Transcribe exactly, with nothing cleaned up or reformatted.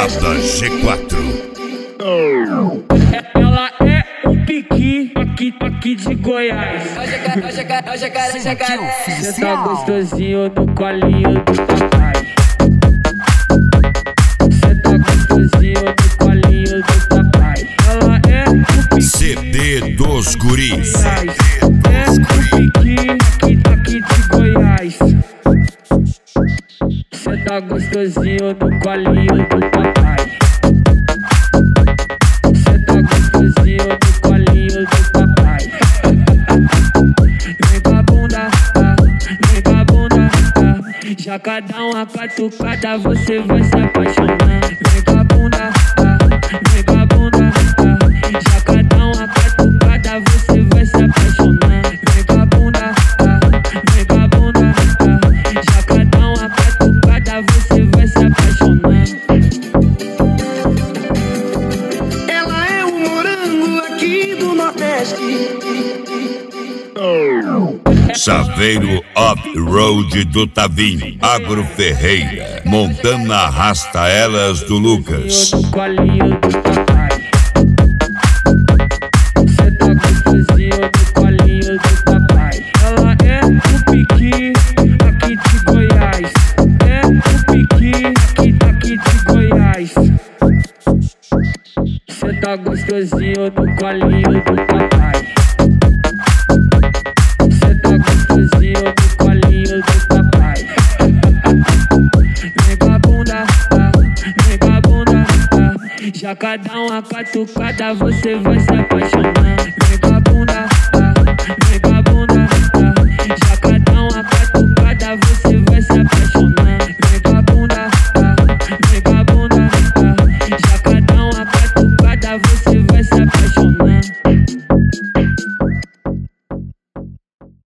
Balada G quatro. Ela é um piqui aqui, aqui de Goiás. Cê tá gostosinho no colinho do papai. Cê tá gostosinho no colinho do papai. Ela é um piqui C D dos guris. é um piqui aqui, aqui de Goiás. Cê tá gostosinho no colinho do papai. Cê tá gostosinho no colinho do papai. Vem com a bunda, tá? Vem com a bunda, tá? Já cada uma catucada você vai se apaixonar. Vem com a bunda, tá? Vem com a bunda, tá? Já cada uma catucada você vai se apaixonar. Vem com a bunda, tá? Vem com a bunda, tá? Já cada uma catucada você vai se apaixonar. Ela é um morango aqui do Nordeste. Chaveiro Off-Road do Tavinho. Agro Ferreira. Montana Arrasta Elas do Lucas. No colinho do papai. Cê tá gostosinho no colinho do papai. Ela é um piqui aqui de Goiás. É um piqui aqui, aqui de Goiás. Cê tá gostosinho no colinho do papai. Cê tá gostosinho no colinho do papai. Vem com a bunda, tá? Vem com a bunda, tá? Já cada uma catucada você vai se apaixonar. Vem com a bunda, tá? Vem com a bunda, tá? Já cada uma catucada você vai se apaixonar.